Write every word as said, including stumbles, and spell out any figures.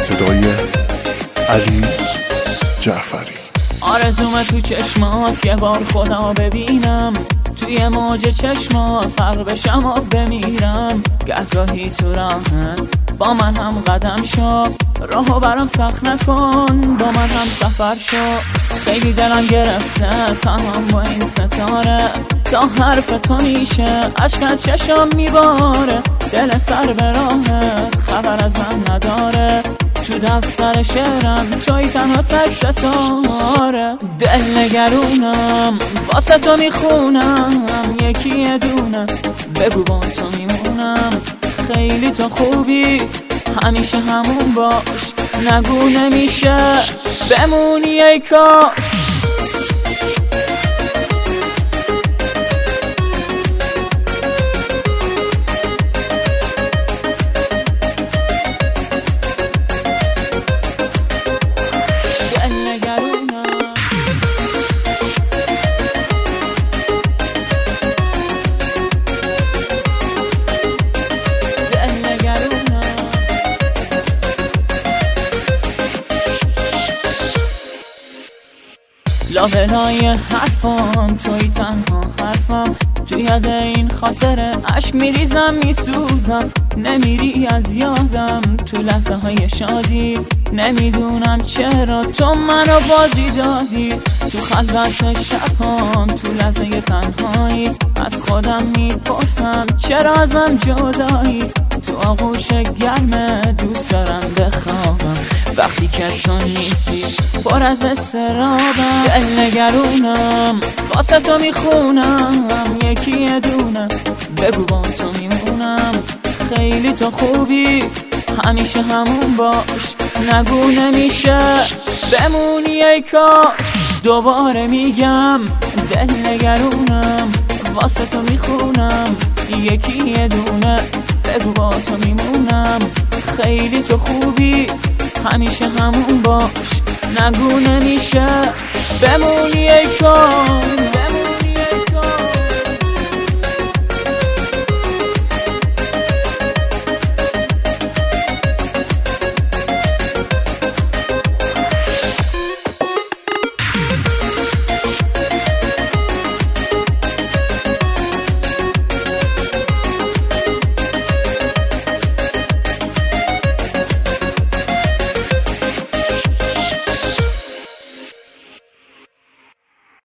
صدای علی جعفری. آرزومه تو چشمات یه بار خدا ببینم، توی موج چشمات غرق بشم و بمیرم. گهگاهی تو راهت با من هم قدم شو، راهو برام سخت نکن، با من هم سفر شو. خیلی دلم گرفته تنهام با این ستاره، تا حرف تو میشه عشق چشم میباره. دل سر به راهت خبر ازم نداره، تو دفتر شعرم توی تنها تک ستاره. دل نگرونم واسه تو میخونم، یکی یه دونه بگو با تو میمونم. خیلی تو خوبی همیشه همون باش، نگو نمیشه بمونی ای کاش. لابلای حرفام توی تنها حرفم، توی یاد این خاطر عشق میریزم میسوزم. نمیری از یادم تو لحظه های شادی، نمیدونم چرا تو منو بازی دادی. تو خلوت شبام تو لحظه تنهایی، از خودم میپرسم چرا ازم جدایی. تو آغوش گرم دوست دارم بخوابم، وقتی که تو نیستی پر از استرابم. دل نگرونم واسه تو میخونم، یکی یه دونه بگو با تو میمونم. خیلی تو خوبی همیشه همون باش، نگو نمیشه بمونی ای کاش. دوباره میگم دل نگرونم واسه تو میخونم، یکی یه دونه بگو با تو میمونم. خیلی تو خوبی همیشه همون باش، نگو نمیشه بمونی ای کاش.